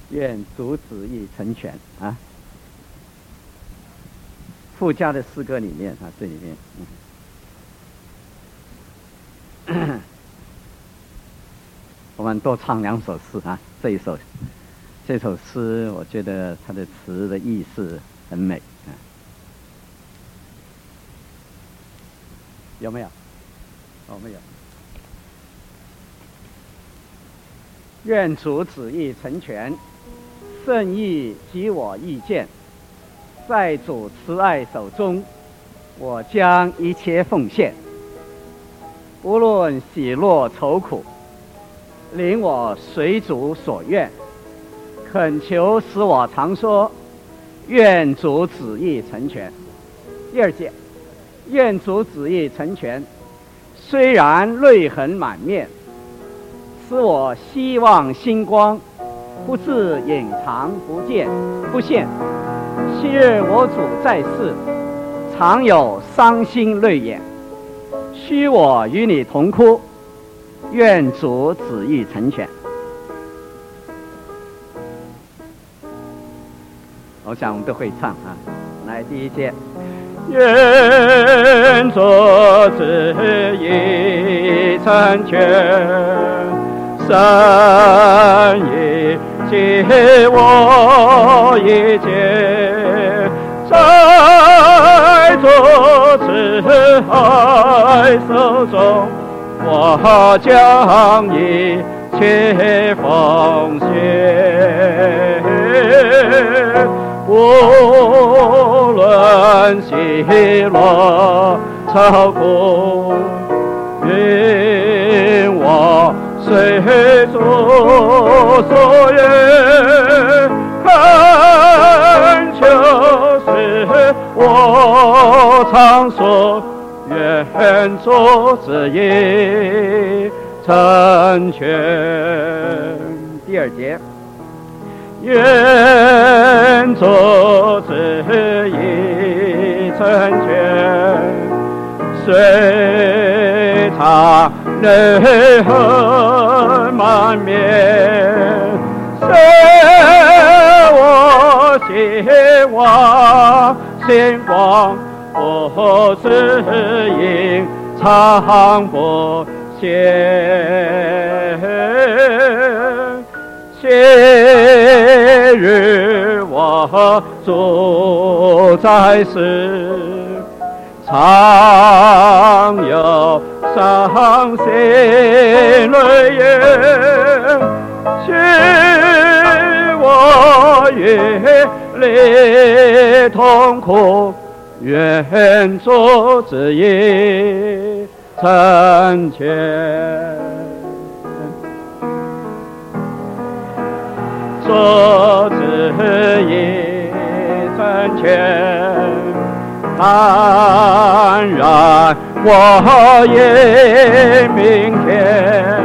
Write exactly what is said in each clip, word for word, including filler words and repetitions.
愿主旨意成全啊。附加的诗歌里面啊，这里面，嗯，我们多唱两首诗啊。这一首，这首诗，我觉得它的词的意思很美啊。有没有？哦，没有。愿主旨意成全，圣意及我意见，在主慈爱手中，我将一切奉献，无论喜乐愁苦，领我随主所愿，恳求使我常说，愿主旨意成全。第二节，愿主旨意成全，虽然泪痕满面，使我希望星光不致隐藏不见不现。昔日我主在世，常有伤心泪眼，须我与你同哭，愿主旨意成全。我想我们都会唱啊。来，第一节，愿主旨意成全，神意及我意见，在主慈爱手中，我将一切奉献，无论喜乐愁苦，因我随主所愿，恳求使我常说，愿主旨意成全。第二节，愿主旨意成全，虽他泪痕满面，使我希望星光不致隐藏不现。昔日我主在世，常有伤心泪眼，许我与你同苦，愿主旨意成全。主旨意成全，当然我也明天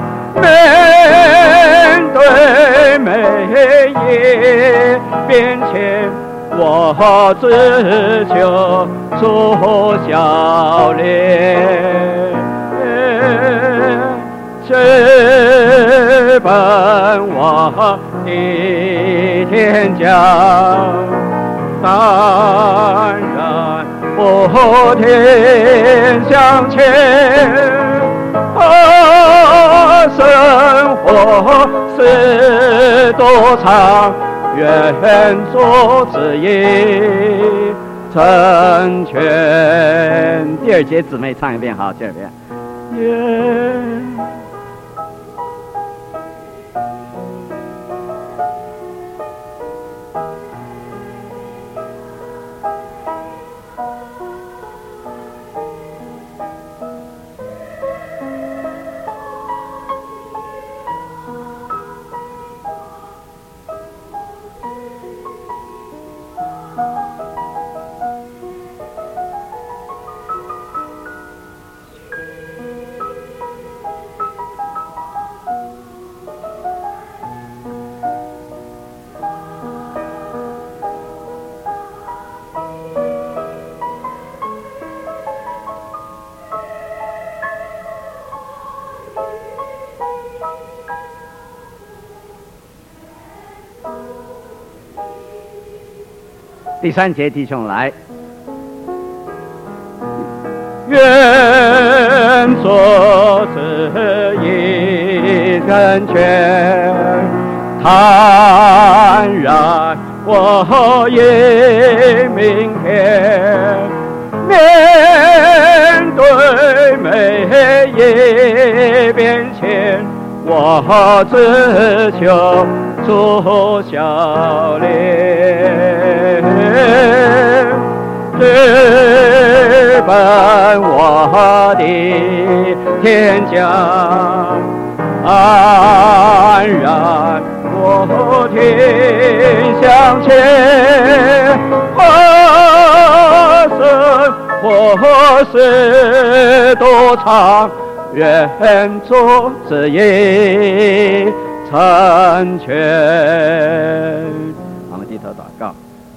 面对每一变迁，我只求主笑脸，直奔我的天家，当然不停向前，啊，生活是多长，愿主旨意成全。第二节姊妹唱一遍，好，第二遍。愿第三节，弟兄来，愿作旨意成全，坦然我迎明天，面对每一变迁，我只求主笑脸，直奔我的天家，安然我听向前，何生何事多长，愿主旨意成全。我们低头祷告，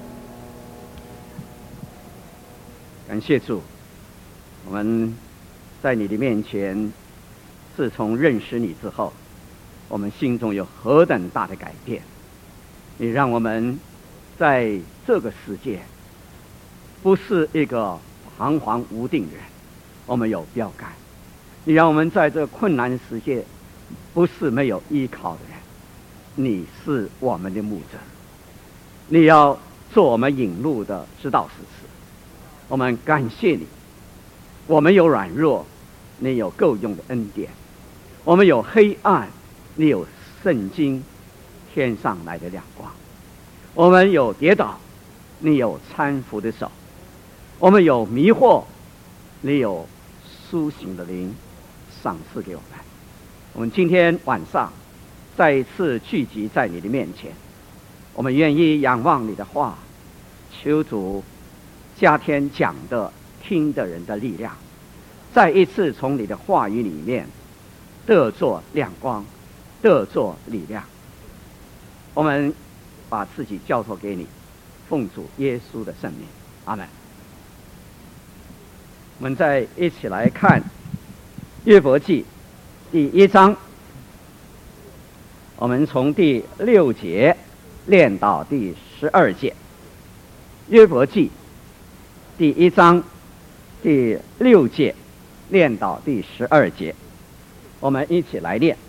感谢主，我们在你的面前，自从认识你之后，我们心中有何等大的改变。你让我们在这个世界不是一个彷徨无定人，我们有标杆。你让我们在这困难世界不是没有依靠的人，你是我们的牧者，你要做我们引路的指导使者。我们感谢你，我们有软弱，你有够用的恩典；我们有黑暗，你有圣经天上来的亮光；我们有跌倒，你有搀扶的手；我们有迷惑，你有苏醒的灵赏赐给我们。我们今天晚上再一次聚集在你的面前，我们愿意仰望你的话，求主加添讲的听的人的力量，再一次从你的话语里面得作亮光，得作力量。我们把自己交托给你，奉主耶稣的圣名，阿们。我们再一起来看约伯记第一章，我们从第六节练到第十二节。约伯记第一章第六节练到第十二节，我们一起来练。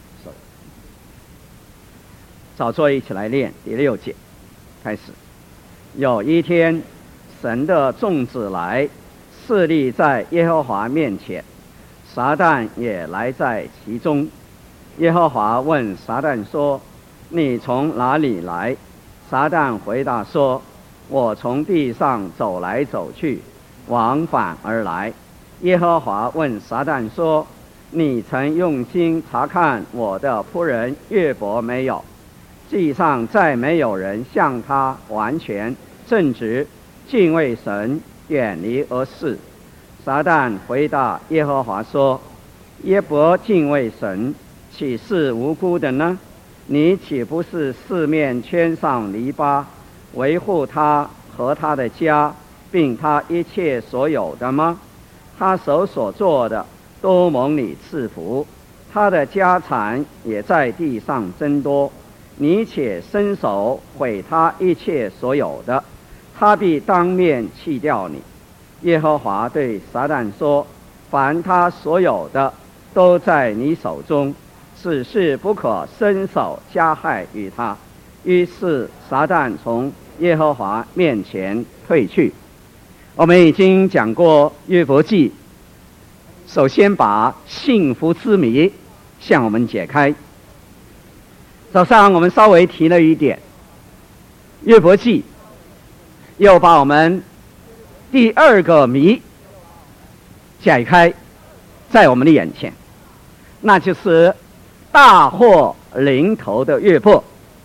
早作一起来练第六节，开始。有一天，神的众子来，侍立在耶和华面前，撒旦也来在其中。耶和华问撒旦说：你从哪里来？撒旦回答说：我从地上走来走去，往返而来。耶和华问撒旦说：你曾用心查看我的仆人约伯没有？地上再没有人像他完全正直，敬畏神，远离恶事。撒旦回答耶和华说：约伯敬畏神，岂是无辜的呢？你岂不是四面圈上篱笆，维护他和他的家，并他一切所有的吗？他手所做的都蒙你赐福，他的家产也在地上增多。你且伸手毁他一切所有的，他必当面弃掉你。耶和华对撒旦说：凡他所有的都在你手中，只是不可伸手加害于他。于是撒旦从耶和华面前退去。我们已经讲过约伯记，首先把幸福之谜向我们解开。早上我们稍微提了一点，约伯记又把我们第二个谜解开在我们的眼前，那就是大祸临头的约伯。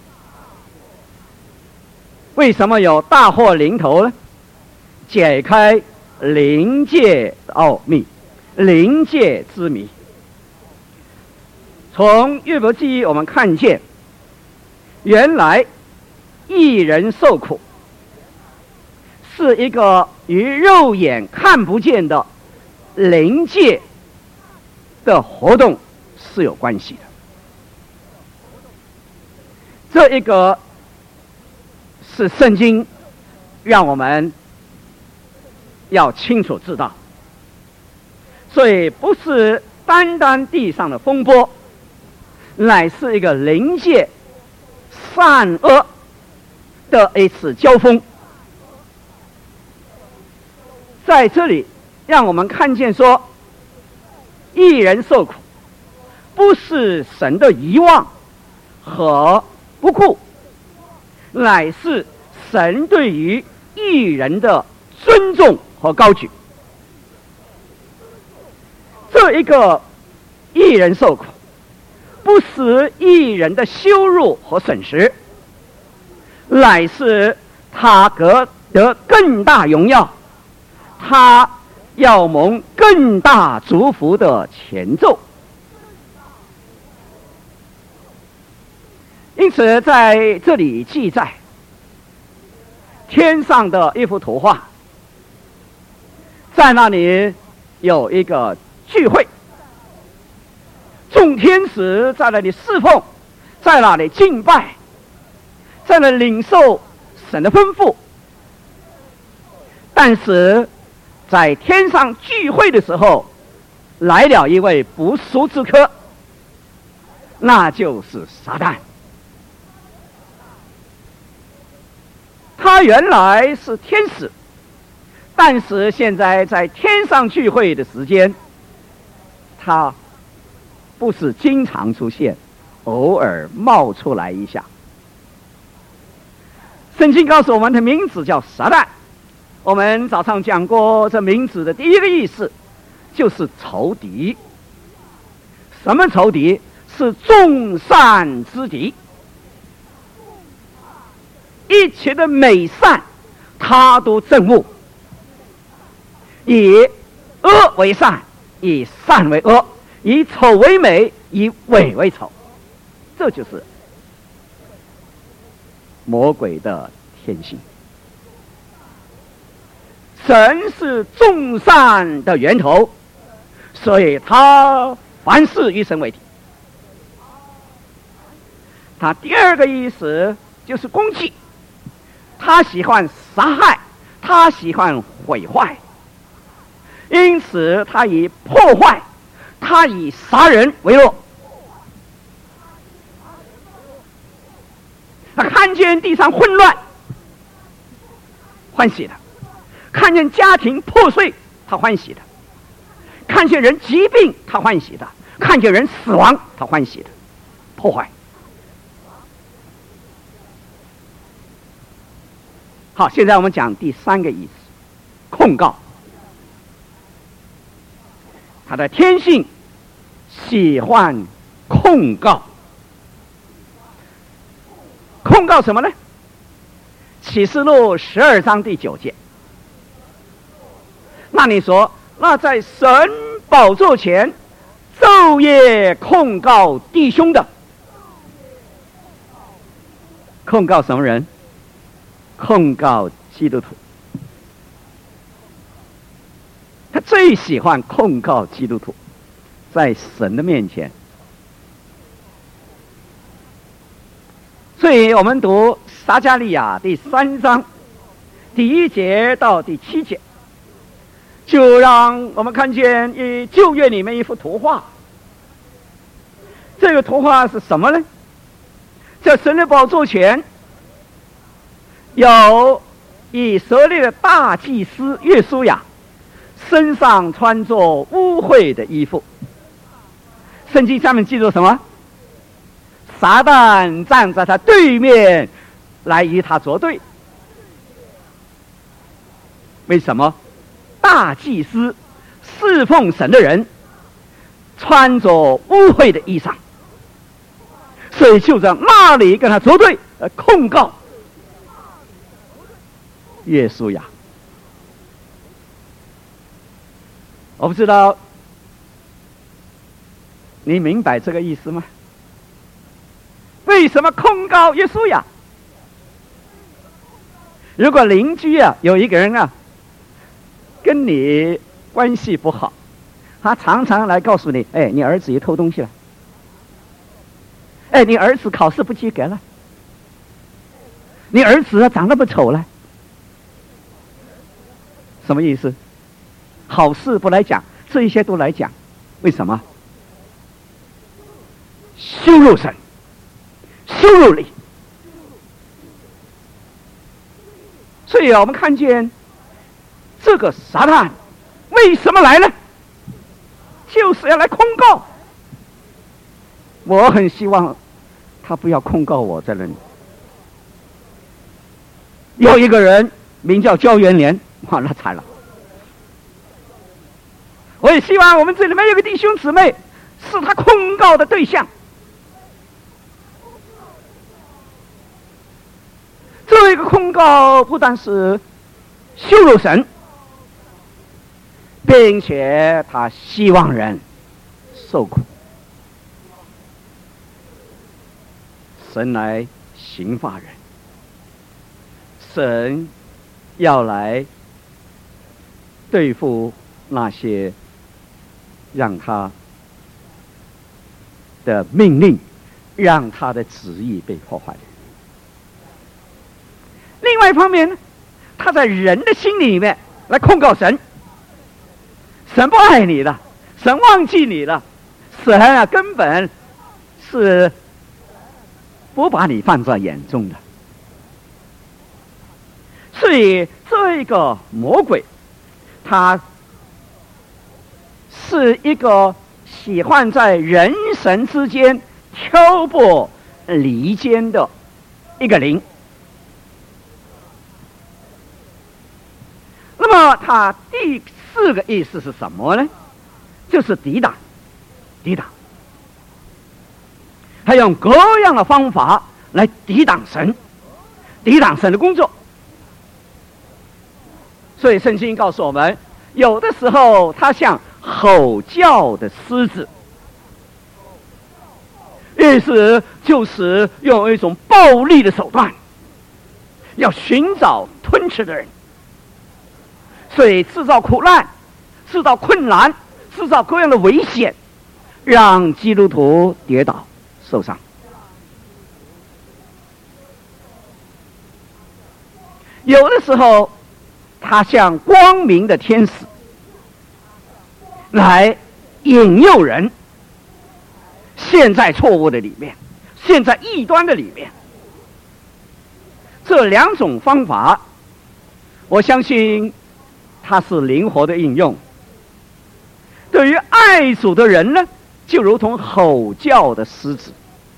为什么有大祸临头呢？解开灵界奥秘，灵界之谜。从约伯记我们看见，原来一人受苦是一个与肉眼看不见的灵界的活动是有关系的。这一个是圣经让我们要清楚知道，所以不是单单地上的风波，乃是一个灵界善恶的一次交锋。在这里让我们看见说，义人受苦不是神的遗忘和不顾，乃是神对于义人的尊重和高举。这一个义人受苦不使义人的羞辱和损失，乃是他得得更大荣耀，他要蒙更大祝福的前奏。因此在这里记载天上的一幅图画，在那里有一个聚会，众天使在那里侍奉，在那里敬拜，在那里领受神的吩咐。但是在天上聚会的时候，来了一位不速之客，那就是撒旦。他原来是天使，但是现在在天上聚会的时间，他不是经常出现，偶尔冒出来一下。圣经告诉我们的名字叫撒旦，我们早上讲过，这名字的第一个意思就是仇敌。什么仇敌？是众善之敌。一切的美善他都憎恶，以恶为善，以善为恶，以丑为美，以美为丑。这就是魔鬼的天性。神是众善的源头，所以他凡事与神为敌。他第二个意思就是攻击，他喜欢杀害，他喜欢毁坏，因此他以破坏，他以杀人为乐。他看见地上混乱，欢喜的；看见家庭破碎，他欢喜的；看见人疾病，他欢喜的；看见人死亡，他欢喜的。破坏。好，现在我们讲第三个意思，控告。他的天性喜欢控告。控告什么呢？启示录十二章第九节，那你说，那在神宝座前昼夜控告弟兄的，控告什么人？控告基督徒。他最喜欢控告基督徒，在神的面前。所以我们读撒迦利亚第三章第一节到第七节，就让我们看见以旧约里面一幅图画。这个图画是什么呢？在神的宝座前有以色列的大祭司约书亚，身上穿着污秽的衣服。圣经上面记住什么？撒旦站在他对面来与他作对。为什么？大祭司侍奉神的人穿着污秽的衣裳，所以就在那里跟他作对，呃，控告约书亚。我不知道你明白这个意思吗？为什么控告约书亚？如果邻居啊有一个人啊跟你关系不好，他常常来告诉你，哎，你儿子也偷东西了，哎，你儿子考试不及格了，你儿子长那么丑了， 什么意思？好事不来讲，这一些都来讲，为什么？羞辱神，羞辱你。所以啊，我们看见这个撒旦为什么来呢？就是要来控告。我很希望他不要控告我在那里。有一个人名叫焦元连，哇，那惨了。我也希望我们这里面有个弟兄姊妹是他控告的对象。这一个控告不但是羞辱神，并且他希望人受苦，神来刑罚人，神要来对付那些让他的命令，让他的旨意被破坏。另外一方面呢，他在人的心里面来控告神，神不爱你了，神忘记你了，神啊根本是不把你放在眼中的。所以这个魔鬼他是一个喜欢在人神之间挑拨离间的一个灵。那么他第四个意思是什么呢？就是抵挡，抵挡。他用各样的方法来抵挡神，抵挡神的工作。所以圣经告诉我们，有的时候他像吼叫的狮子，意思就是用一种暴力的手段，要寻找吞吃的人。所以制造苦难，制造困难，制造各样的危险，让基督徒跌倒受伤。有的时候他像光明的天使来引诱人陷在错误的里面，陷在异端的里面。这两种方法我相信它是灵活的应用。对于爱主的人呢，就如同吼叫的狮子；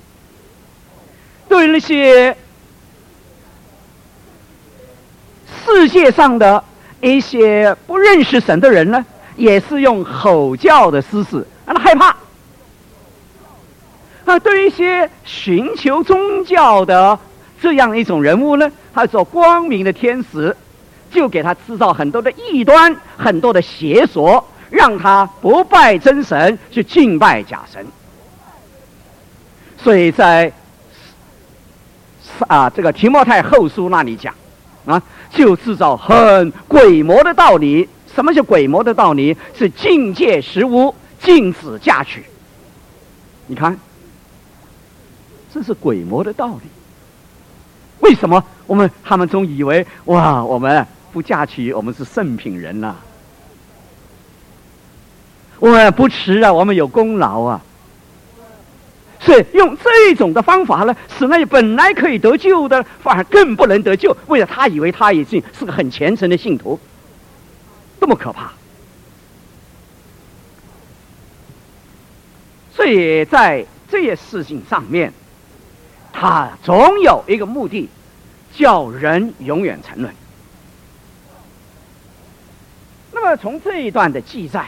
对于那些世界上的一些不认识神的人呢，也是用吼叫的狮子，让他害怕。啊，对于一些寻求宗教的这样一种人物呢，他做光明的天使，就给他制造很多的异端，很多的邪说，让他不拜真神，去敬拜假神。所以在啊这个提摩太后书那里讲啊，就制造很鬼魔的道理。什么叫鬼魔的道理？是禁戒食物，禁止嫁娶。你看，这是鬼魔的道理。为什么我们他们总以为哇，我们不嫁娶，我们是圣品人呐、啊？我们不吃啊，我们有功劳啊。所以用这种的方法呢，使那些本来可以得救的，反而更不能得救。为了他以为他已经是个很虔诚的信徒，多么可怕！所以在这些事情上面，他总有一个目的，叫人永远沉沦。那么从这一段的记载，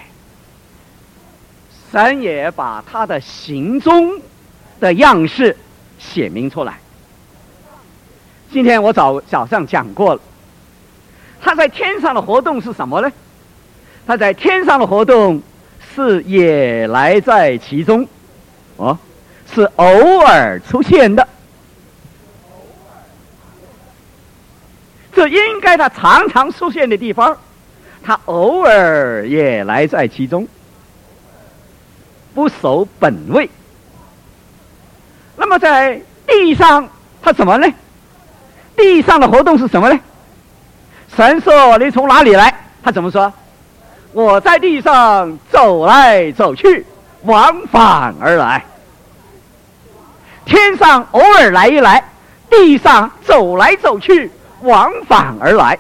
神也把他的行踪的样式写明出来。今天我早早上讲过了，他在天上的活动是什么呢？他在天上的活动是也来在其中，哦，是偶尔出现的。这应该他常常出现的地方，他偶尔也来在其中，不守本位。那么在地上他怎么呢？地上的活动是什么呢？神说你从哪里来， 他怎么说？我在地上走来走去，往返而来。天上偶尔来一来，地上走来走去，往返而来。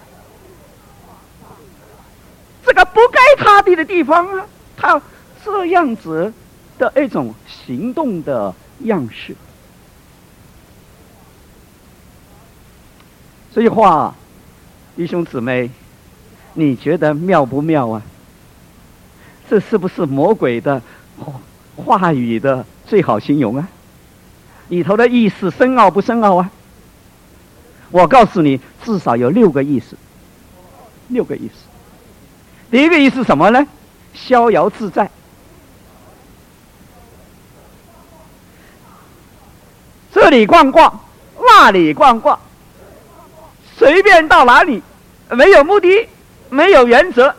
这个不该踏地的地方啊，他这样子的一种行动的样式。这句话，弟兄姊妹，你觉得妙不妙啊？这是不是魔鬼的话语的最好形容啊？里头的意思深奥不深奥啊？我告诉你，至少有六个意思。六个意思。第一个意思什么呢？逍遥自在。这里逛逛，那里逛逛，随便到哪里，没有目的，没有原则。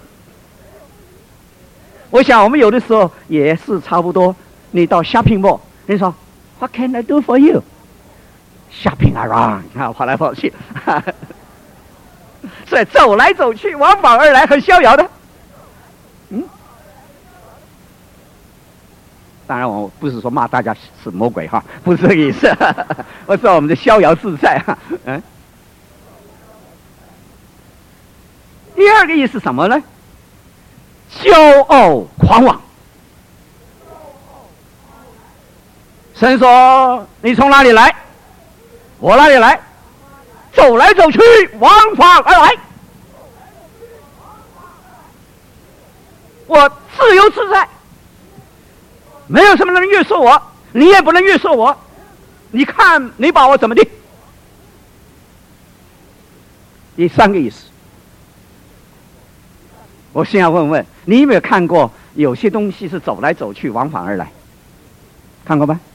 我想我们有的时候也是差不多。你到 shopping mall， 你说 What can I do for you? Shopping around， 啊，跑来跑去，所以走来走去，往返而来，很逍遥的。嗯，当然我不是说骂大家是魔鬼哈，不是这个意思，我说我们的逍遥自在哈。嗯，第二个意思什么呢？骄傲狂妄。神说：“你从哪里来？我哪里来？走来走去，往返而来。我自由自在，没有什么能约束我，你也不能约束我。你看你把我怎么地？”第三个意思，我先要问问你有没有看过有些东西是走来走去，往返而来？看过吗？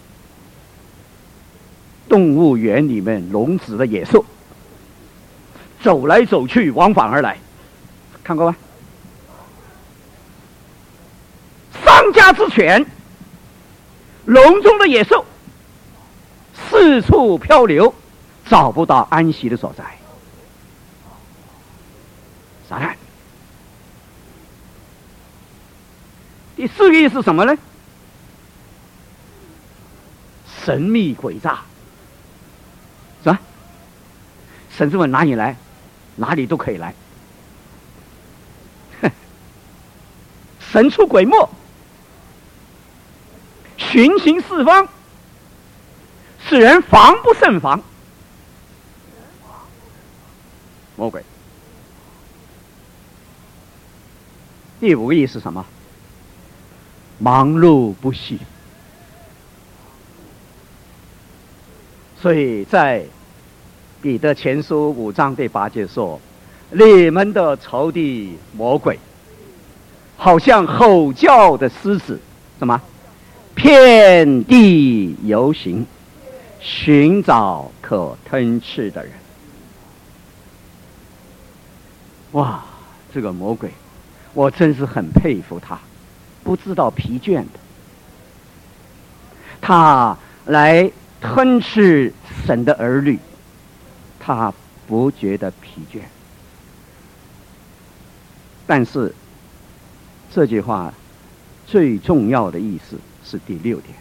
动物园里面笼子的野兽，走来走去，往返而来，看过吗？丧家之犬，笼中的野兽，四处漂流，找不到安息的所在。撒旦。第四个意思是什么呢？神秘诡诈。是吧？神是问哪里来，哪里都可以来。神出鬼没，巡行四方，使人防不胜防。魔鬼。第五个意思是什么？忙碌不息。所以在彼得前书五章第八节说：“你们的仇敌魔鬼，好像吼叫的狮子，什么？遍地游行，寻找可吞吃的人。”哇，这个魔鬼，我真是很佩服他，不知道疲倦的。他来吞吃神的儿女，他不觉得疲倦。但是这句话最重要的意思是第六点，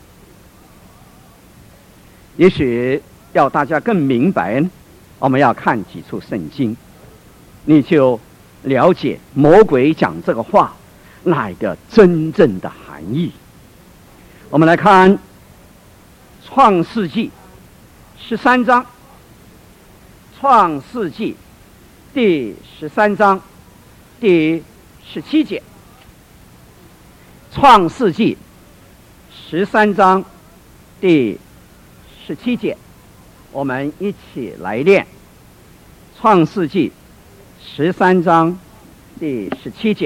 也许要大家更明白，我们要看几处圣经，你就了解魔鬼讲这个话那一个真正的含义。我们来看创世纪十三章，创世纪第十三章第十七节。创世纪十三章第十七节，我们一起来念。创世纪十三章第十七节，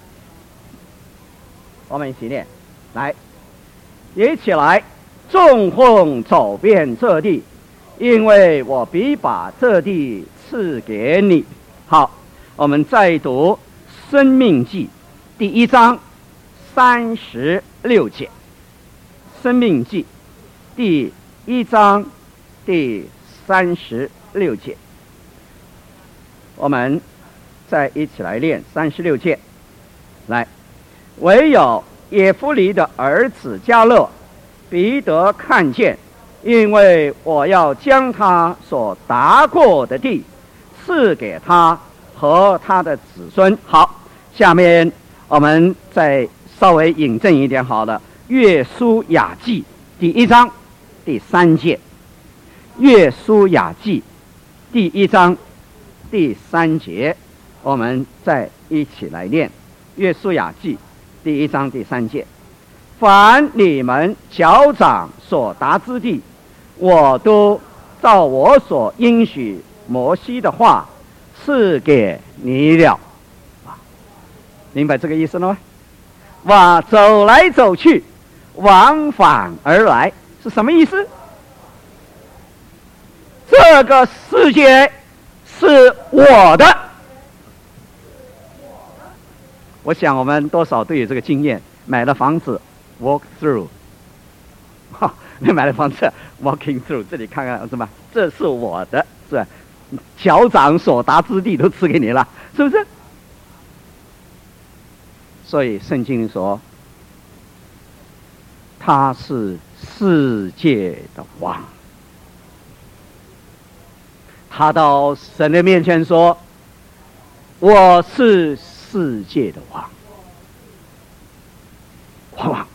我们一起念，来，一起来。众凤走遍这地，因为我必把这地赐给你。好，我们再读生命记第一章三十六节。生命记第一章第三十六节，我们再一起来念三十六节。来，唯有耶夫尼的儿子迦勒必得看见，因为我要将他所达过的地赐给他和他的子孙。好，下面我们再稍微引证一点好了。约书亚记第一章第三节，约书亚记第一章第三节，我们再一起来念。约书亚记第一章第三节，凡你们脚掌所达之地，我都照我所应许摩西的话赐给你了。明白这个意思了吗？哇，走来走去，往返而来，是什么意思？这个世界是我的。我想我们多少都有这个经验，买了房子 walk through， 哈，你买了房子 walking through， 这里看看是吧？这是我的，是吧？脚掌所达之地都赐给你了，是不是？所以圣经说，他是世界的王。他到神的面前说：“我是世界的王。”王王。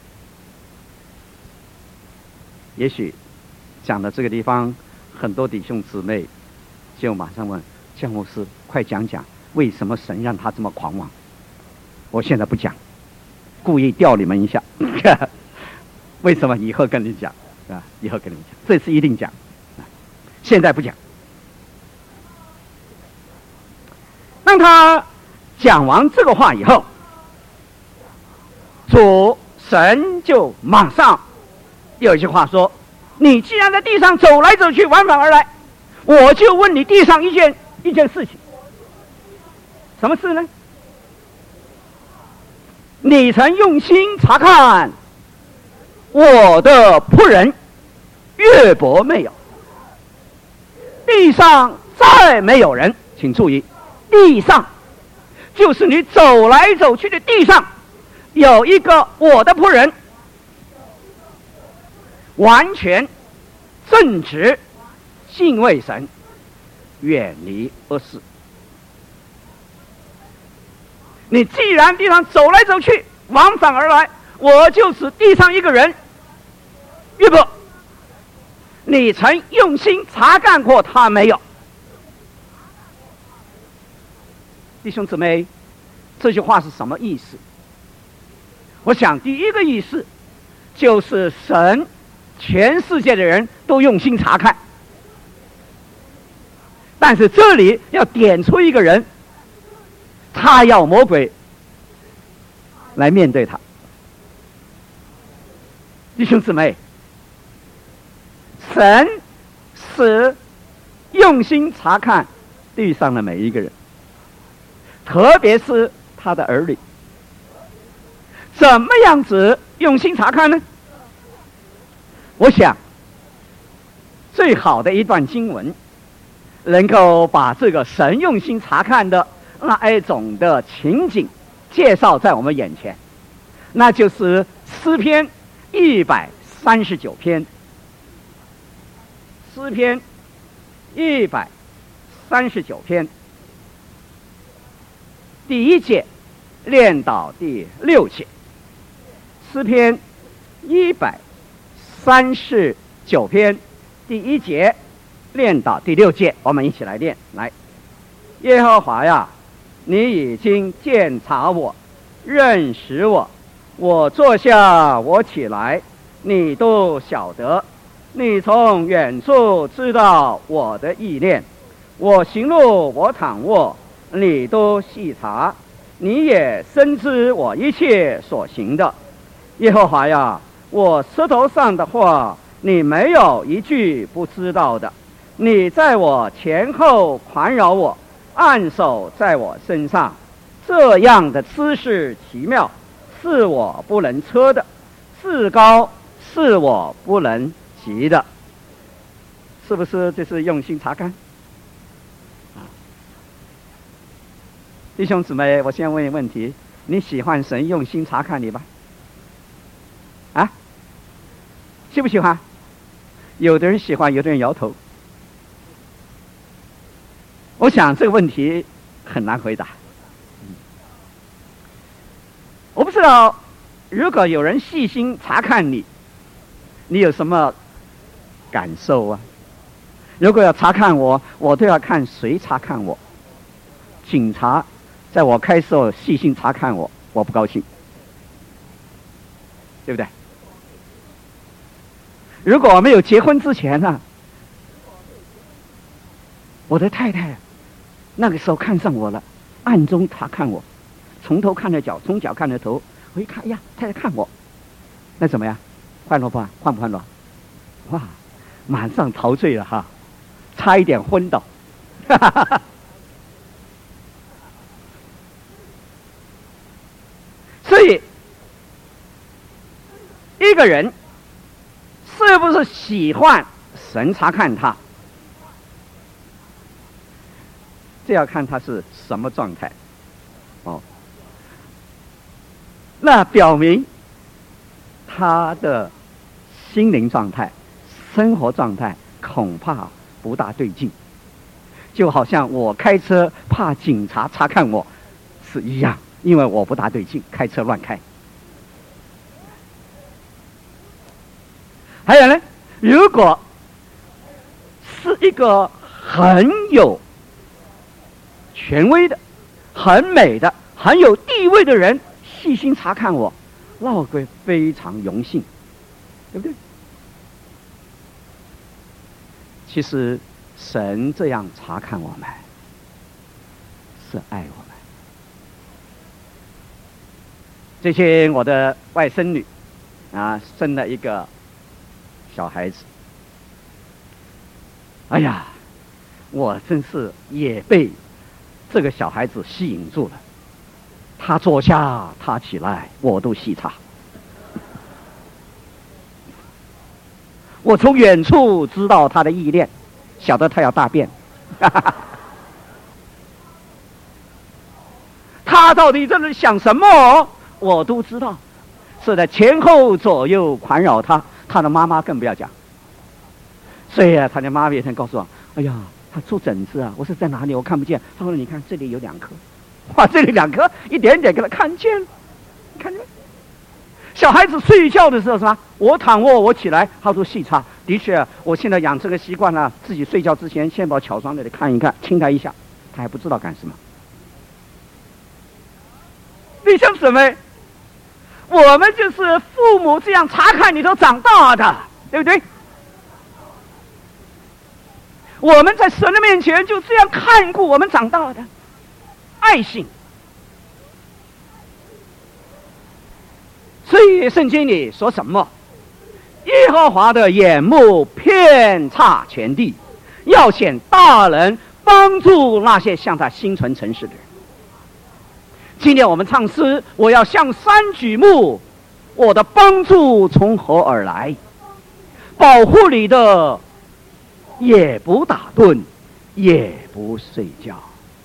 也许讲到这个地方，很多弟兄姊妹就马上问江牧师：“快讲讲为什么神让他这么狂妄？”我现在不讲，故意吊你们一下。为什么？以后跟你讲啊，以后跟你们讲，这次一定讲，现在不讲。当他讲完这个话以后，主神就马上有一句话说：“你既然在地上走来走去，往返而来，我就问你地上一件一件事情。什么事呢？你曾用心查看我的仆人约伯没有？地上再没有人，请注意，地上就是你走来走去的地上，有一个我的仆人，完全正直，敬畏神，远离恶事。你既然地上走来走去，往返而来，我就指地上一个人，约伯。你曾用心查看过他没有？弟兄姊妹，这句话是什么意思？我想第一个意思就是神全世界的人都用心查看，但是这里要点出一个人，他要魔鬼来面对他。弟兄姊妹，神是用心查看地上的每一个人，特别是他的儿女。怎么样子用心查看呢？我想最好的一段经文能够把这个神用心查看的那一种的情景介绍在我们眼前，那就是诗篇一百三十九篇。诗篇一百三十九篇第一节练到第六节。诗篇一百三十九篇第一节练到第六节，我们一起来练。来，耶和华呀，你已经鉴察我，认识我，我坐下，我起来，你都晓得。你从远处知道我的意念，我行路，我躺卧，你都细察。你也深知我一切所行的。耶和华呀，我舌头上的话，你没有一句不知道的。你在我前后环绕我，按手在我身上，这样的姿势奇妙，是我不能测的，至高是我不能及的。是不是这是用心查看？ 弟兄姊妹，我先问一个问题：你喜欢神用心查看你吧？啊？喜不喜欢？有的人喜欢，有的人摇头。我想这个问题很难回答。我不知道，如果有人细心查看你，你有什么感受啊？如果要查看我，我都要看谁查看我。警察在我开车后细心查看我，我不高兴，对不对？如果我没有结婚之前呢，我的太太那个时候看上我了，暗中查看我，从头看到脚，从脚看到头。我一看，哎呀，太太看我，那怎么样？欢乐不欢？欢不欢乐？哇，马上陶醉了哈，差一点昏倒。哈哈哈哈。所以，一个人是不是喜欢神查看他，这要看他是什么状态。哦，那表明他的心灵状态、生活状态恐怕不大对劲，就好像我开车怕警察查看我是一样，因为我不大对劲，开车乱开。还有呢，如果是一个很有权威的、很美的、很有地位的人细心查看我，那我会非常荣幸，对不对？其实神这样查看我们，是爱我们。最近我的外甥女啊生了一个小孩子，哎呀，我真是也被这个小孩子吸引住了。他坐下，他起来，我都细查。我从远处知道他的意念，晓得他要大便。他到底在这想什么，我都知道。是的，前后左右环绕他，他的妈妈更不要讲。所以啊，他的妈妈有一天告诉我：“哎呀，他出疹子啊！”我说：“在哪里？我看不见。”他说：“你看这里有两颗。”哇，这里两颗一点点给他看见了，看见。小孩子睡觉的时候是吧？我躺卧，我起来，他说细查。的确，我现在养这个习惯了，自己睡觉之前先把巧床那里看一看，亲他一下，他还不知道干什么。弟兄姊妹，我们就是父母这样查看你都长大的，对不对？我们在神的面前就这样看顾我们长大的，爱心。所以圣经里说什么？耶和华的眼目遍察全地，要显大能，帮助那些向他心存诚实的人。今天我们唱诗，我要向山举目，我的帮助从何而来？保护你的也不打盹，也不睡觉。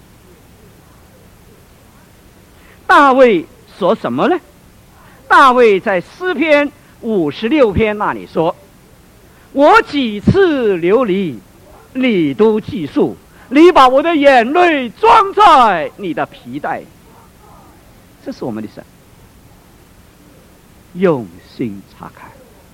大卫说什么呢？大卫在诗篇五十六篇那里说：“我几次流离，你都记述，你把我的眼泪装在你的皮带。”这是我们的神，用心查看，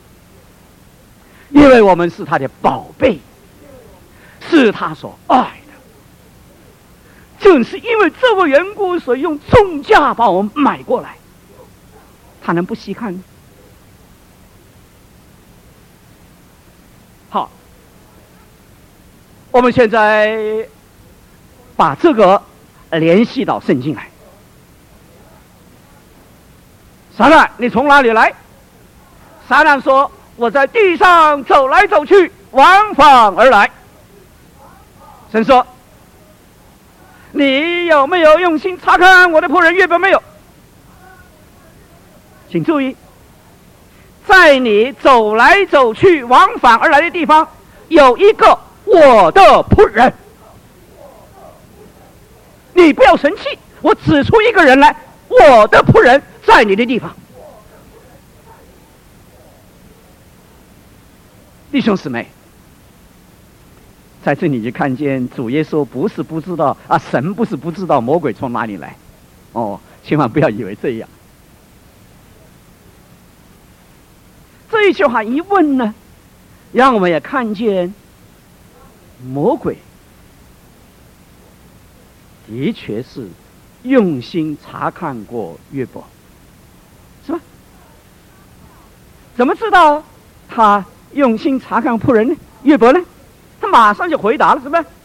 因为我们是他的宝贝，是他所爱的。正是因为这个缘故，所以用重价把我们买过来。他能不稀罕吗？好，我们现在把这个联系到圣经来。撒旦，你从哪里来？撒旦说：“我在地上走来走去，往返而来。”神说：“你有没有用心查看我的仆人约伯？没有。”请注意，在你走来走去、往返而来的地方，有一个我的仆人。你不要生气， 我指出一个人来，我的仆人在你的地方。弟兄姊妹，在这里就看见主耶稣不是不知道啊，神不是不知道魔鬼从哪里来，哦，千万不要以为这样。这一句话一问呢，让我们也看见魔鬼的确是用心查看过约伯，是吧？怎么知道他用心查看仆人呢？约伯呢？他马上就回答了，是吧？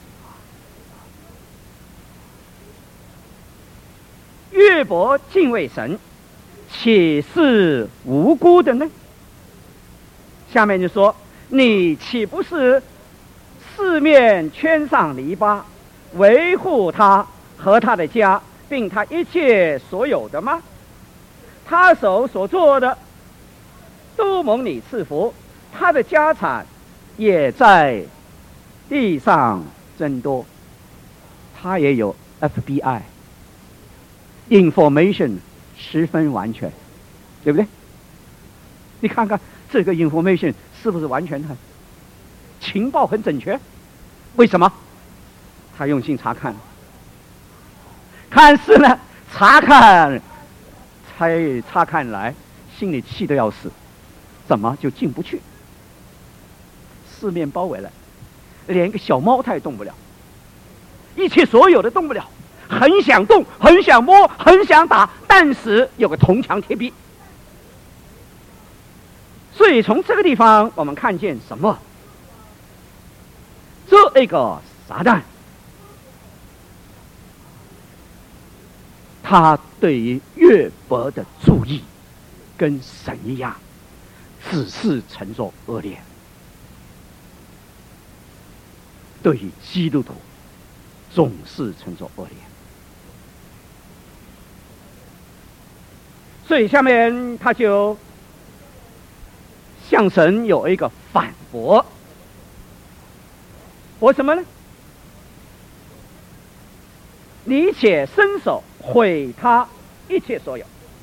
约伯敬畏神，岂是无辜的呢？下面就说：你岂不是四面圈上篱笆，维护他和他的家，并他一切所有的吗？他手所做的都蒙你赐福，他的家产也在地上增多。他也有 F B I information 十分完全，对不对？你看看这个 information 是不是完全的？情报很准确。为什么？他用心查看，看似呢查看才查看来，心里气得要死，怎么就进不去？四面包围了，连个小猫它也动不了，一切所有的动不了，很想动，很想摸，很想打，但是有个铜墙铁壁。所以从这个地方我们看见什么？这一个撒旦，他对于约伯的注意跟神一样，只是乘着恶劣。对于基督徒总是乘着恶劣。所以下面他就向神有一个反驳，驳什么呢？你且伸手毁他一切所有。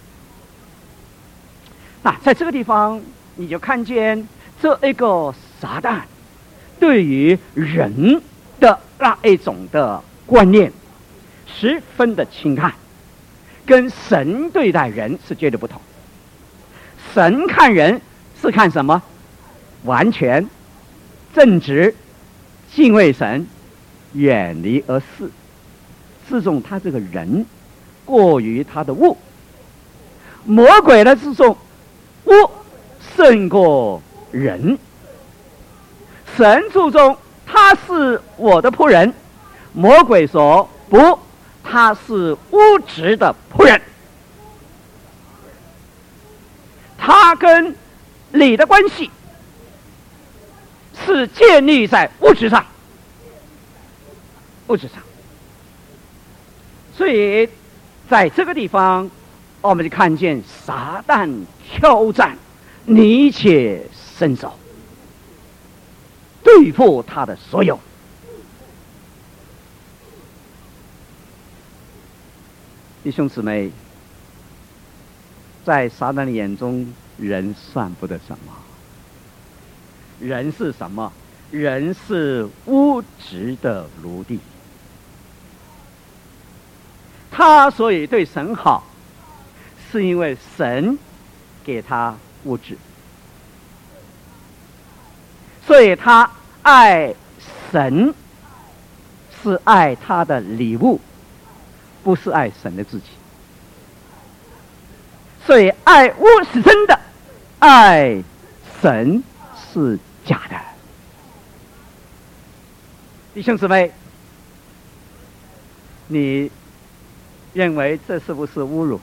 那在这个地方你就看见这一个撒旦对于人的那一种的观念十分的轻看，跟神对待人是绝对不同。神看人是看什么？完全、正直、敬畏神，远离恶事，注重他这个人过于他的物。魔鬼呢是重物胜过人。神注重他是我的仆人，魔鬼说不，他是物质的仆人。他跟你的关系是建立在物质上，物质上。所以在这个地方我们就看见撒旦挑战你且伸手对付他的所有。弟兄姊妹，在撒旦的眼中，人算不得什么。人是什么？人是物质的奴隶。他所以对神好，是因为神给他物质，所以他爱神是爱他的礼物，不是爱神的自己。所以爱物是真的，爱神是假的。弟兄姊妹，你认为这是不是侮辱？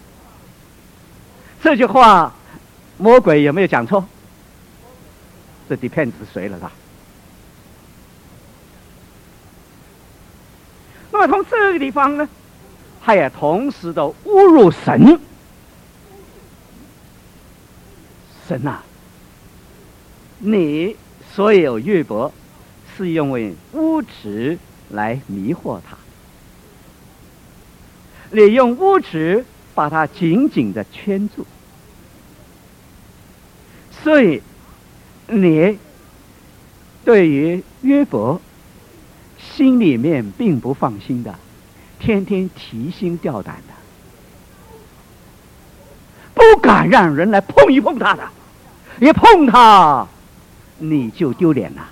这句话魔鬼有没有讲错？这 depends 谁了吧？那么从这个地方呢，他也同时的侮辱神。神啊，你所有约伯是因为物质来迷惑他， 你用物质把它紧紧的圈住，所以你对于约伯心里面并不放心的，天天提心吊胆的，不敢让人来碰一碰他的，一碰他你就丢脸了。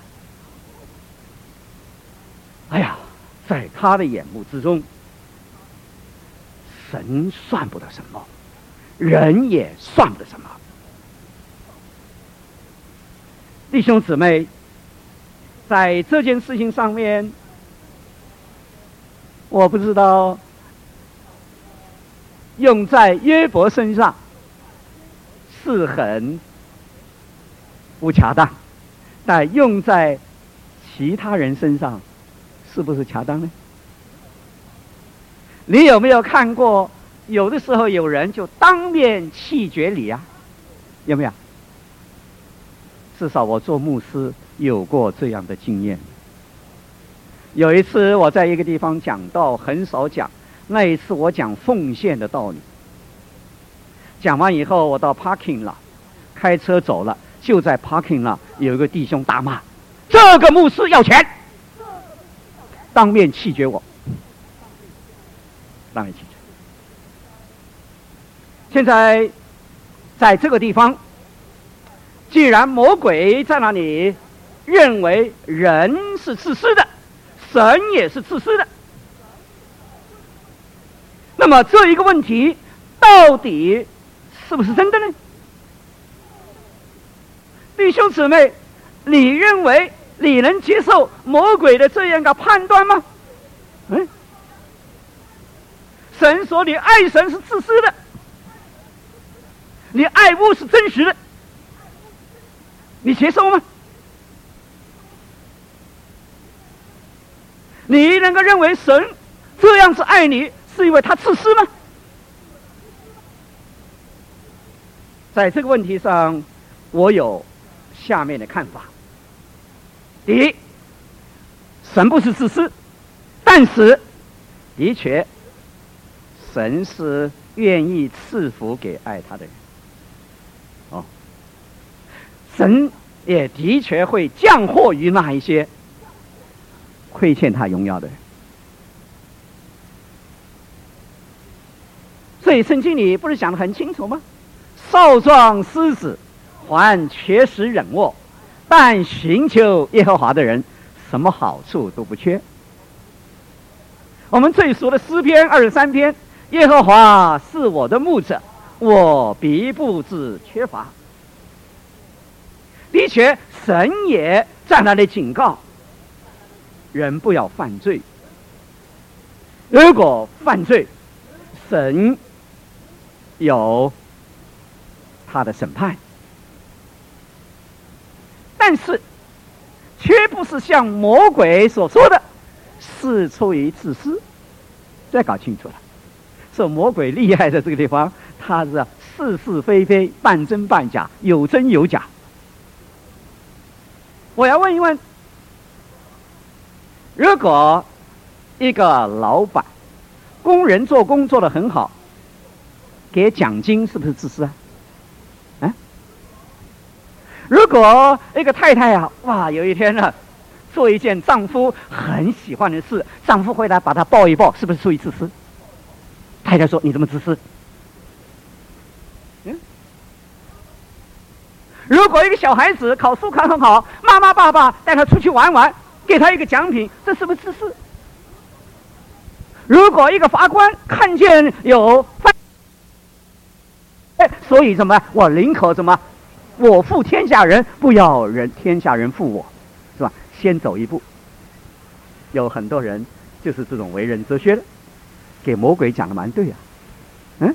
哎呀，在他的眼目之中，神算不得什么，人也算不得什么。弟兄姊妹，在这件事情上面，我不知道用在约伯身上是很不恰当，但用在其他人身上是不是恰当呢？你有没有看过有的时候有人就当面气绝你啊？有没有？至少我做牧师有过这样的经验。有一次我在一个地方讲道，很少讲，那一次我讲奉献的道理。讲完以后我到 parking 了，开车走了，就在 parking 了有一个弟兄大骂，这个牧师要钱，当面气绝我，当面气绝。现在在这个地方，既然魔鬼在那里认为人是自私的，神也是自私的，那么这一个问题到底是不是真的呢？弟兄姊妹，你认为你能接受魔鬼的这样一个判断吗？嗯，神说你爱神是自私的，你爱物是真实的，你接受吗？你能够认为神这样子爱你是因为他自私吗？在这个问题上我有下面的看法。第一，神不是自私，但是的确神是愿意赐福给爱他的人。哦，神也的确会降祸于那一些亏欠他荣耀的人。所以圣经里不是讲得很清楚吗？少壮狮子还缺食忍饿，但寻求耶和华的人什么好处都不缺。我们最熟的诗篇二十三篇，耶和华是我的牧者，我必不致缺乏。的确神也在那里警告人不要犯罪，如果犯罪神有他的审判，但是却不是像魔鬼所说的是出于自私。这搞清楚了，说魔鬼厉害的这个地方，他是是是非非，半真半假，有真有假。我要问一问，如果一个老板工人做工做得很好，给奖金是不是自私啊？啊？如果一个太太啊，哇，有一天呢，做一件丈夫很喜欢的事，丈夫回来把她抱一抱，是不是出于自私？太太说：“你怎么自私？”嗯。如果一个小孩子考书考很好，妈妈爸爸带他出去玩玩，给他一个奖品，这是不是自私？如果一个法官看见有犯，所以什么？我宁可什么？我负天下人，不要人天下人负我，是吧？先走一步。有很多人就是这种为人哲学的，给魔鬼讲的蛮对啊。嗯，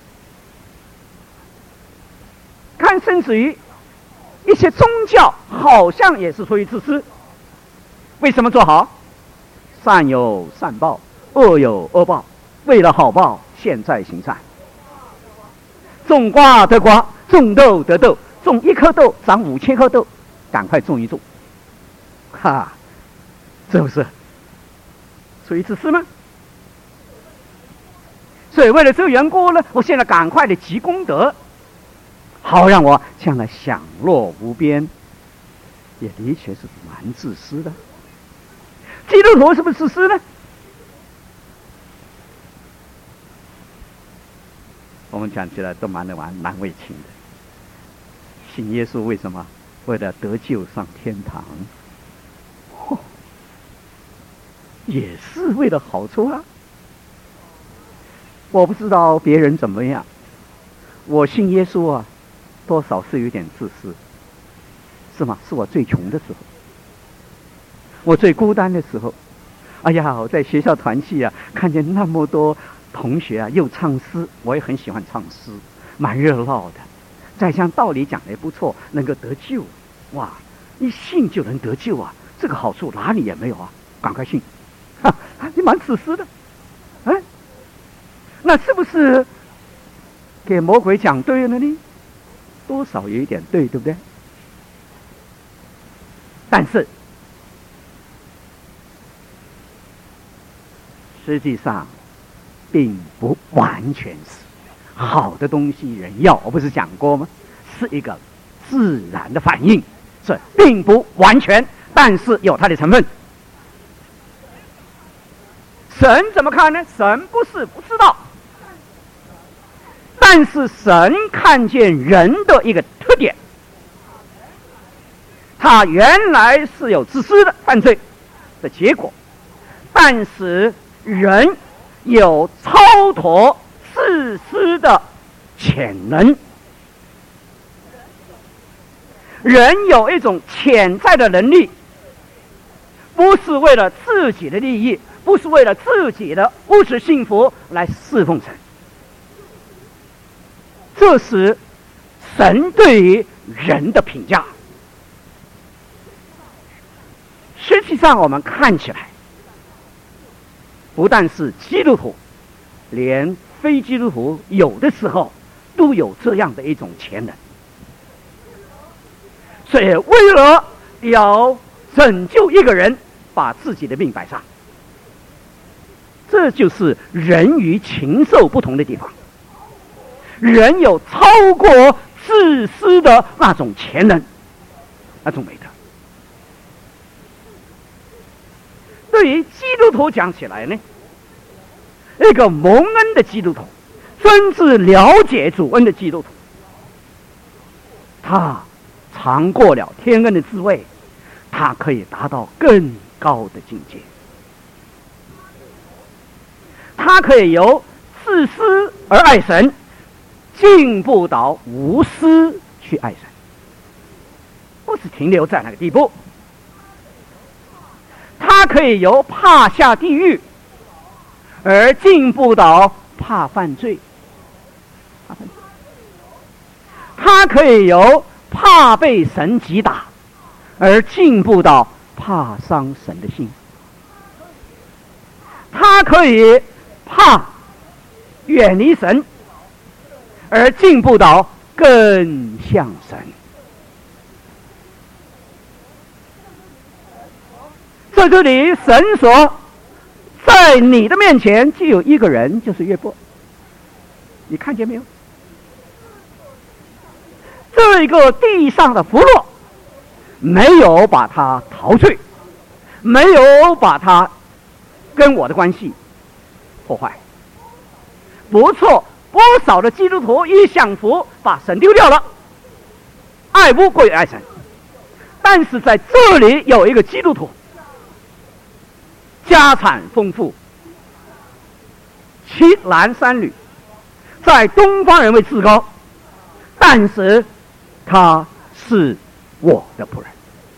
看甚至于一些宗教好像也是出于自私。为什么做好？善有善报，恶有恶报，为了好报，现在行善。种瓜得瓜，种豆得豆，种一颗豆长五千颗豆，赶快种一种。哈，这不是属于自私吗？ 所以为了这个缘故呢，我现在赶快的积功德，好让我将来享乐无边。也的确是蛮自私的。基督徒是不是自私呢？我们讲起来都蛮蛮蛮为情的。信耶稣为什么？为了得救上天堂，哦，也是为了好处啊。我不知道别人怎么样，我信耶稣啊，多少是有点自私，是吗？是我最穷的时候，我最孤单的时候。哎呀，我在学校团契啊，看见那么多同学啊，又唱诗，我也很喜欢唱诗，蛮热闹的。再像道理讲的也不错，能够得救，哇！一信就能得救啊，这个好处哪里也没有啊，赶快信，哈，你蛮自私的，哎，那是不是给魔鬼讲对了呢？多少有一点对，对不对？但是实际上并不完全是。好的东西人要，我不是讲过吗？是一个自然的反应，这并不完全，但是有它的成分。神怎么看呢？神不是不知道，但是神看见人的一个特点，他原来是有自私的犯罪的结果，但是人有超脱自私的潜能，人有一种潜在的能力，不是为了自己的利益，不是为了自己的物质幸福来侍奉神。这是神对于人的评价。实际上我们看起来，不但是基督徒，连非基督徒有的时候都有这样的一种潜能。所以为了要拯救一个人，把自己的命摆上，这就是人与禽兽不同的地方。人有超过自私的那种潜能，那种美德。对于基督徒讲起来呢，一个蒙恩的基督徒，真正了解主恩的基督徒，他尝过了天恩的滋味，他可以达到更高的境界。他可以由自私而爱神，进步到无私去爱神，不是停留在那个地步。他可以由怕下地狱而进步到怕犯罪，他可以由怕被神击打而进步到怕伤神的心，他可以怕远离神而进步到更像神。在这里神说，在你的面前只有一个人，就是约伯，你看见没有？这个地上的福乐没有把他陶醉，没有把他跟我的关系破坏。不错，多少的基督徒一享福把神丢掉了，爱物归于爱神。但是在这里有一个基督徒，家产丰富，七男三女，在东方人为至高，但是他是我的仆人，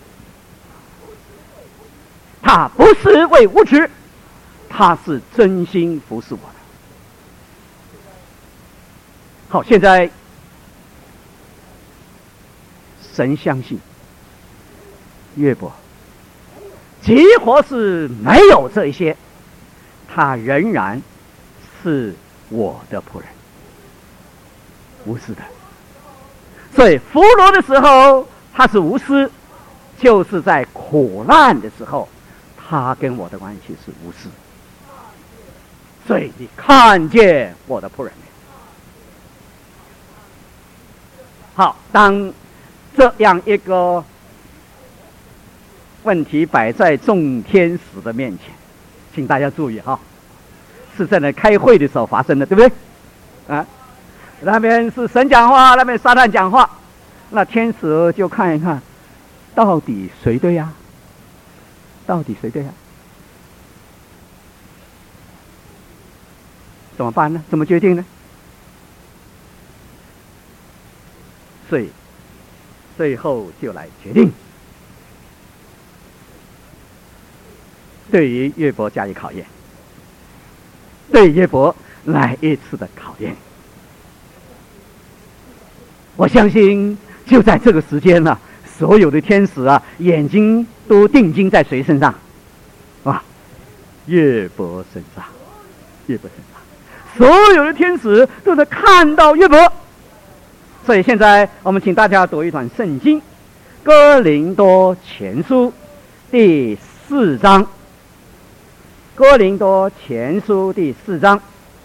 他不是为物质，他是真心服侍我的。好，现在神相信约伯，即或是没有这一些，他仍然是我的仆人，无私的。所以福罗的时候他是无私，就是在苦难的时候他跟我的关系是无私。 所以你看见我的仆人。好，当这样一个问题摆在众天使的面前，请大家注意哈，是在那开会的时候发生的，对不对？啊，那边是神讲话，那边撒旦讲话，那天使就看一看，到底谁对呀？到底谁对呀？怎么办呢？怎么决定呢？所以最后就来决定，对于约伯加以考验，对约伯来一次的考验。我相信就在这个时间呢、啊，所有的天使啊，眼睛都定睛在谁身上？啊，约伯身上，约伯身上，所有的天使都在看到约伯。所以现在我们请大家读一段圣经，《哥林多前书》第四章，《哥林多前书》第四章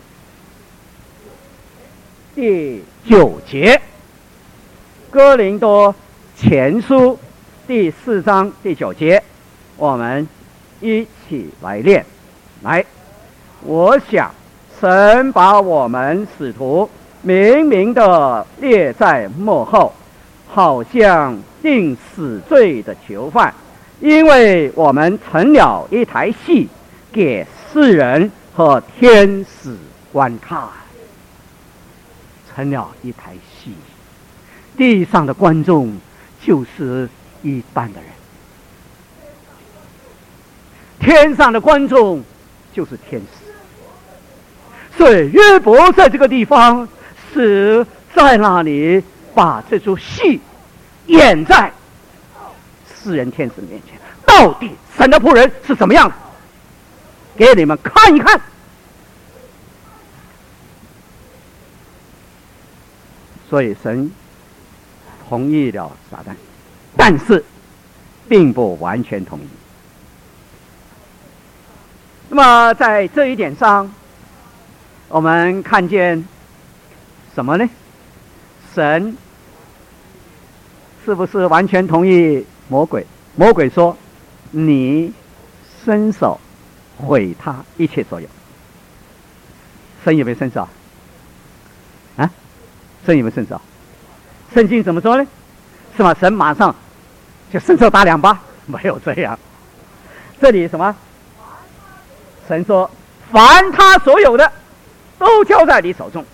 第九节，《哥林多前书》第四章第九节，我们一起来念。来，我想神把我们使徒明明的列在幕后，好像定死罪的囚犯，因为我们成了一台戏，给世人和天使观看。成了一台戏，地上的观众就是一般的人，天上的观众就是天使。所以约伯在这个地方是在那里把这出戏演在世人天使面前，到底神的仆人是怎么样的，给你们看一看。所以神同意了撒旦，但是并不完全同意。那么在这一点上，我们看见什么呢？神是不是完全同意魔鬼？魔鬼说：“你伸手毁他一切所有。”神有没有伸手？啊？神有没有伸手？圣经怎么说呢？是吗？神马上就伸手打两巴？没有这样。这里什么？神说：“凡他所有的，都交在你手中。”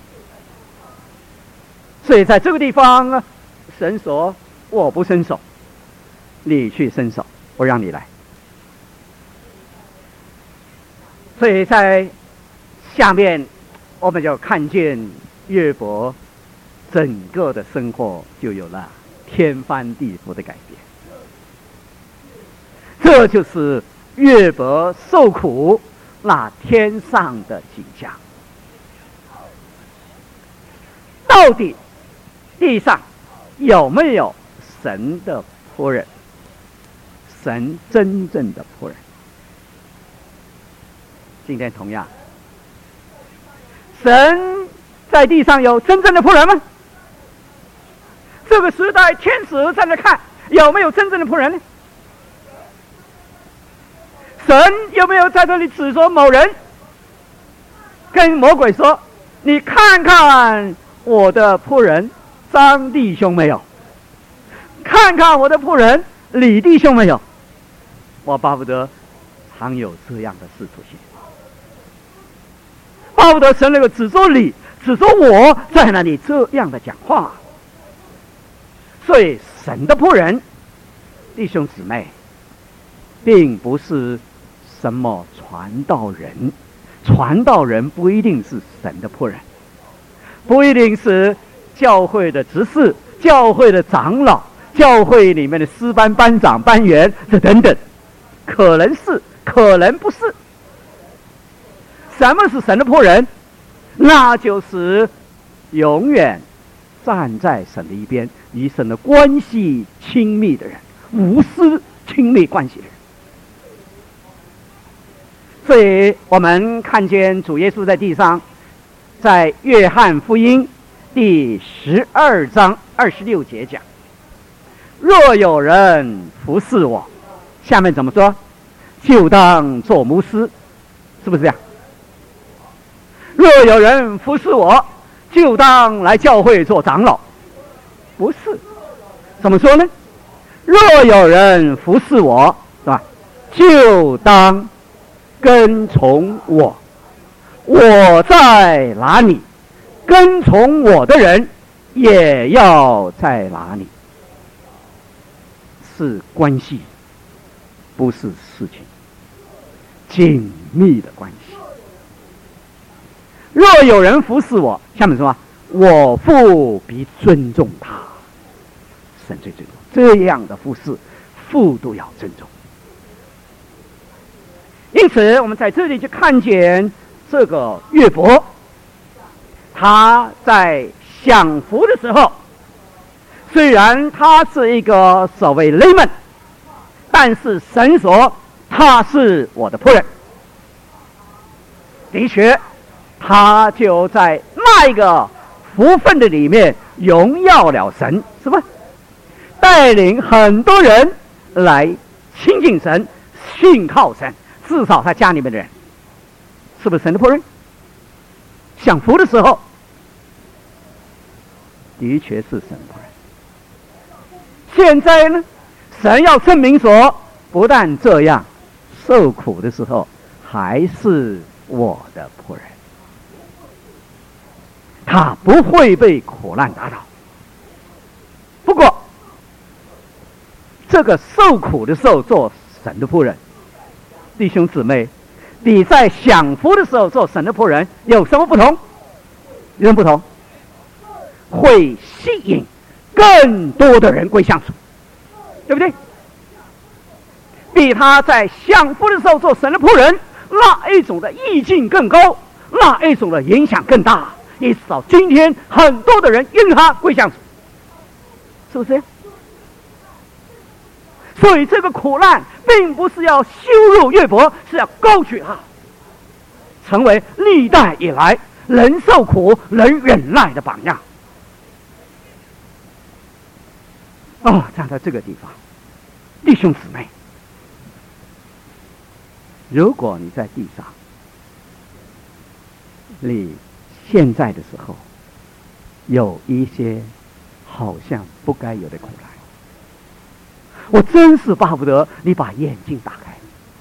所以在这个地方，神说：“我不伸手，你去伸手，我让你来。”所以在下面，我们就看见约伯整个的生活就有了天翻地覆的改变。这就是约伯受苦那天上的景象。到底地上有没有神的仆人？神真正的仆人？今天同样，神在地上有真正的仆人吗？这个时代天使在那看，有没有真正的仆人呢？神有没有在这里指说某人，跟魔鬼说：“你看看我的仆人张弟兄没有？看看我的仆人李弟兄没有？”我巴不得常有这样的事出现，巴不得神那个指着你，指着我在那里这样的讲话。所以神的仆人，弟兄姊妹，并不是什么传道人，传道人不一定是神的仆人，不一定是教会的执事、教会的长老、教会里面的诗班班长、班员这等等，可能是，可能不是。什么是神的仆人？那就是永远站在神的一边，与神的关系亲密的人，无私亲密关系的人。 所以我们看见主耶稣在地上，在约翰福音第十二章二十六节讲：若有人服侍我，下面怎么说？就当做牧师，是不是这样？若有人服侍我，就当来教会做长老，不是？怎么说呢？若有人服侍我，是吧？就当跟从我，我在哪里，跟从我的人也要在哪里。是关系，不是事情，紧密的关系。若有人服侍我，下面说啊，我父必尊重他。神最尊重这样的服侍，父都要尊重。因此我们在这里就看见这个约伯，他在享福的时候，虽然他是一个所谓 layman， 但是神说他是我的仆人。的确，他就在那一个福分的里面荣耀了神，是吧？带领很多人来亲近神，信靠神，至少他家里面的人，是不是神的仆人？享福的时候，的确是神的仆人。现在呢，神要证明说，不但这样，受苦的时候还是我的仆人，他不会被苦难打倒。不过这个受苦的时候做神的仆人，弟兄姊妹，比在享福的时候做神的仆人有什么不同？有什么不同？会吸引更多的人归向主，对不对？比他在享福的时候做神的仆人，那一种的意境更高，那一种的影响更大，一直到今天很多的人因他归向主，是不是？所以这个苦难并不是要羞辱约伯，是要高举他，成为历代以来人受苦人忍耐的榜样。哦，站在这个地方，弟兄姊妹，如果你在地上，你现在的时候有一些好像不该有的苦难，我真是巴不得你把眼睛打开，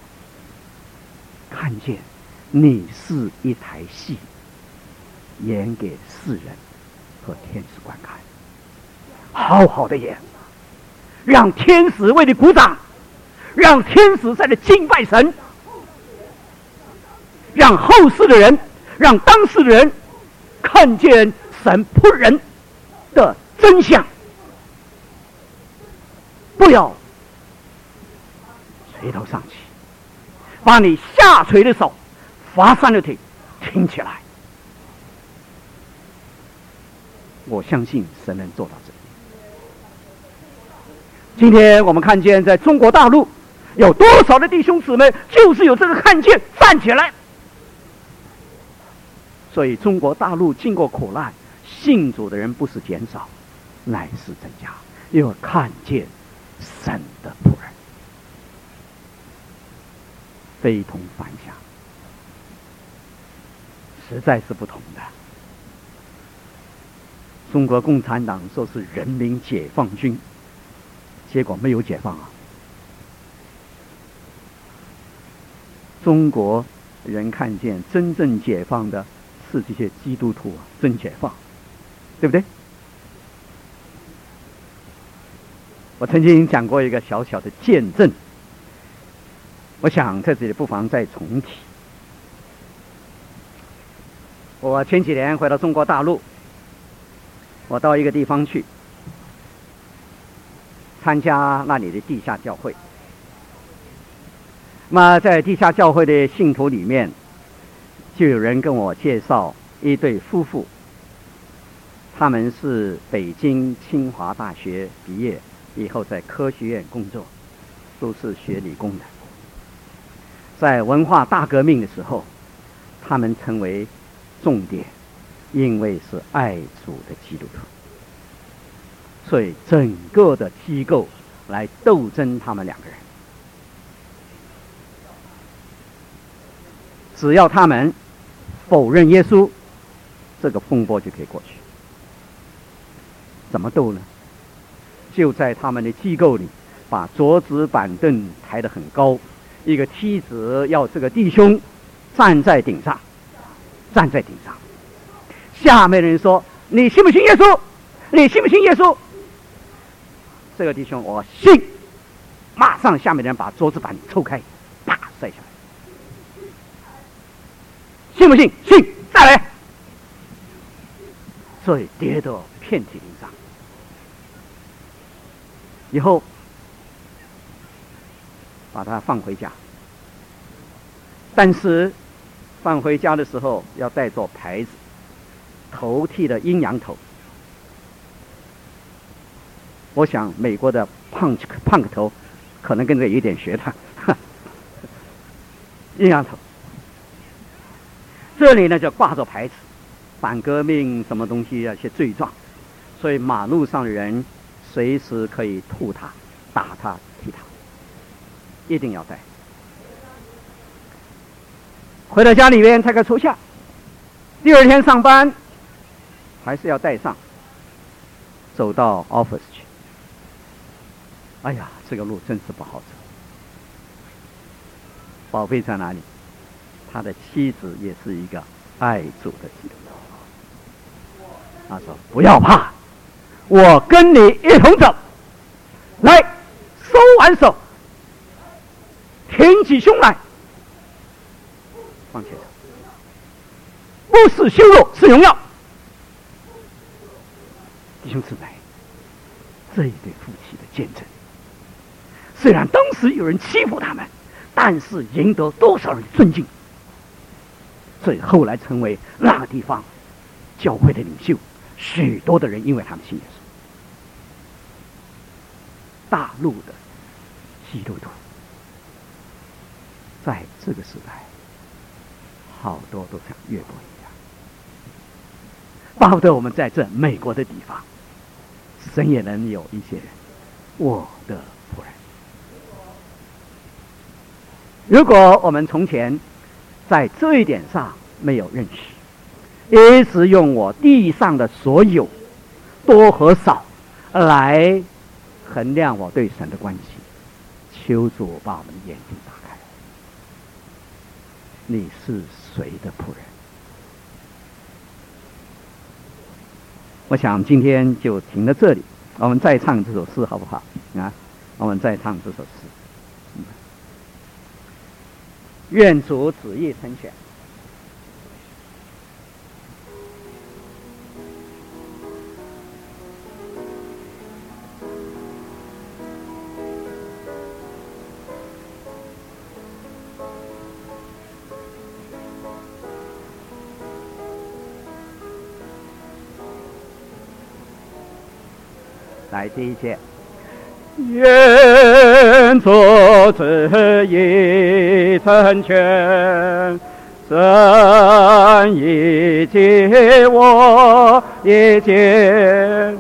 看见你是一台戏，演给世人和天使观看，好好的演，让天使为你鼓掌，让天使在这敬拜神，让后世的人，让当世的人看见神仆人的真相。不要垂头丧气，把你下垂的手发散的腿挺起来。我相信神能做到这一点。今天我们看见在中国大陆有多少的弟兄姊妹就是有这个看见站起来，所以中国大陆经过苦难，信主的人不是减少，乃是增加，因为看见神的仆人，非同凡响，实在是不同的。中国共产党说是人民解放军，结果没有解放啊。中国人看见真正解放的是这些基督徒啊，真解放，对不对？我曾经讲过一个小小的见证，我想在这里不妨再重提。我前几年回到中国大陆，我到一个地方去参加那里的地下教会。那么在地下教会的信徒里面，就有人跟我介绍一对夫妇，他们是北京清华大学毕业以后在科学院工作，都是学理工的。 在文化大革命的时候，他们成为重点，因为是爱主的基督徒，所以整个的机构来斗争他们两个人。只要他们否认耶稣，这个风波就可以过去。怎么斗呢？就在他们的机构里，把桌子板凳抬得很高，一个梯子要这个弟兄站在顶上，站在顶上。下面的人说：“你信不信耶稣？你信不信耶稣？”这个弟兄我信，马上下面的人把桌子板抽开，啪摔下来。信不信？信，再来。所以跌得遍体鳞伤。以后把他放回家，但是放回家的时候要带着牌子，头剃的阴阳头。我想美国的胖胖头可能跟这有点学的，阴阳头。这里呢就挂着牌子，反革命什么东西啊，一些罪状，所以马路上的人随时可以吐他、打他、踢他，一定要带。回到家里面，他给除下，第二天上班还是要带上，走到 office 去。哎呀，这个路真是不好走。宝贝在哪里？他的妻子也是一个爱主的基督徒。他说：“不要怕，我跟你一同走。来，收完手，挺起胸来，往前走。不是羞辱，是荣耀。”弟兄姊妹，这一对夫妻的见证，虽然当时有人欺负他们，但是赢得多少人尊敬。所以后来成为那个地方教会的领袖，许多的人因为他们信耶稣。大陆的基督徒在这个时代，好多都像约伯一样，巴不得我们在这美国的地方，神也能有一些人，我的仆人。如果我们从前在这一点上没有认识，一直用我地上的所有多和少来衡量我对神的关系，求主把我们的眼睛打开。你是谁的仆人？我想今天就停到这里，我们再唱这首诗好不好啊？我们再唱这首诗。愿主旨意成全。来，第一节。愿主旨意成全，神已借我一见，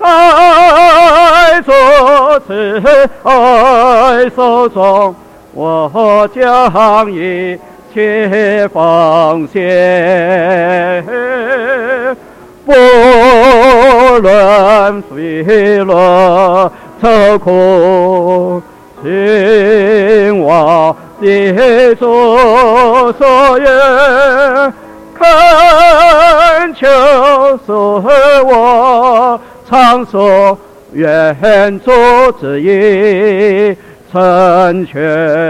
在主慈爱手中，我将一切奉献。不论水落愁苦，请我的主所愿，恳求是我常说，愿主旨意成全。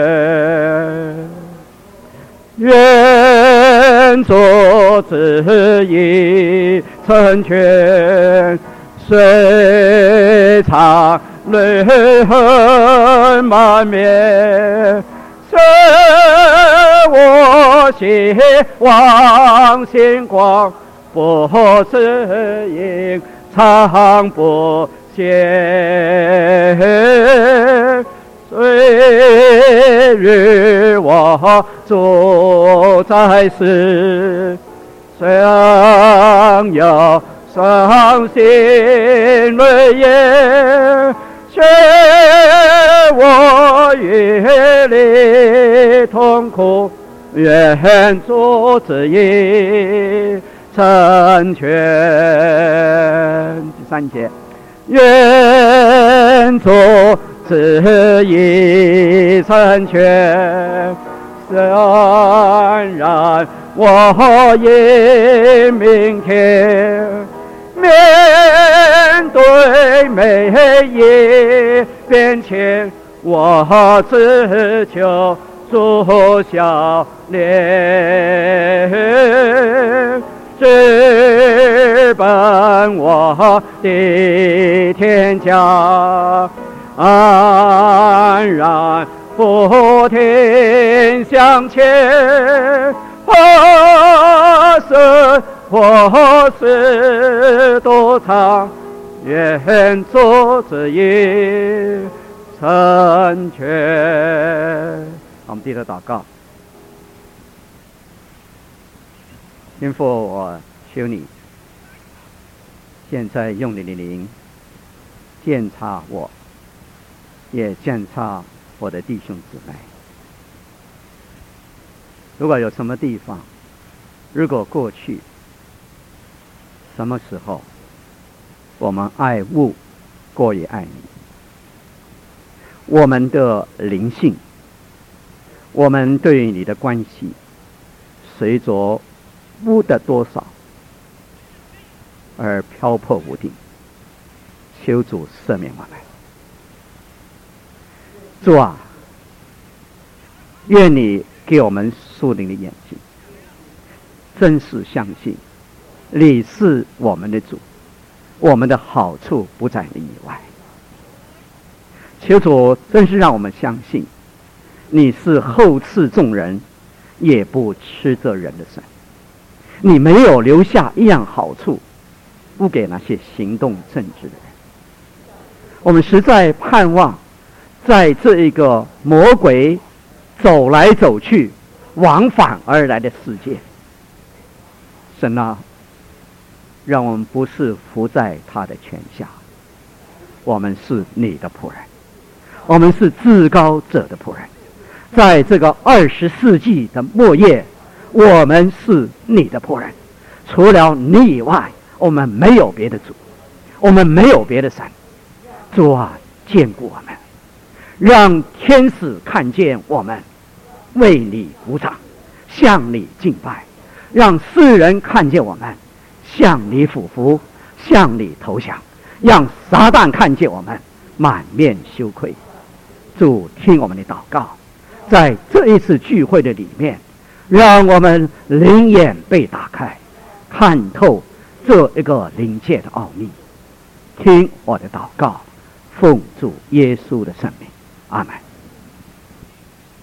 愿主旨意成全，虽常泪痕满面，使我希望星光不是隐藏不见， 虽与我主在世，虽然有伤心泪眼，却我与你同苦，愿主旨意成全。第三节，愿主旨意成全。虽然我因明天面对每一变迁，我只求主笑脸，直奔我的天家，安然不停向前。何时何时多长，愿主旨意成全。我们低头祷告。天父，我求你现在用你的灵鉴察我，也鉴察我的弟兄姊妹。如果有什么地方，如果过去什么时候我们爱物过于爱你，我们的灵性，我们对于你的关系随着物的多少而漂泊不定，求主赦免我们。主啊，愿你给我们属灵的眼睛，真是相信你是我们的主，我们的好处不在你以外。求主真是让我们相信你是厚赐众人也不吃这人的神，你没有留下一样好处不给那些行动正直的人。我们实在盼望在这一个魔鬼走来走去往返而来的世界，神啊，让我们不是服在他的权下，我们是你的仆人，我们是至高者的仆人。在这个二十世纪的末叶，我们是你的仆人，除了你以外，我们没有别的主，我们没有别的神。主啊，眷顾我们，让天使看见我们为你鼓掌，向你敬拜，让世人看见我们向你俯伏，向你投降，让撒旦看见我们满面羞愧。主，听我们的祷告，在这一次聚会的里面，让我们灵眼被打开，看透这一个灵界的奥秘。听我的祷告，奉主耶稣的圣名，阿们。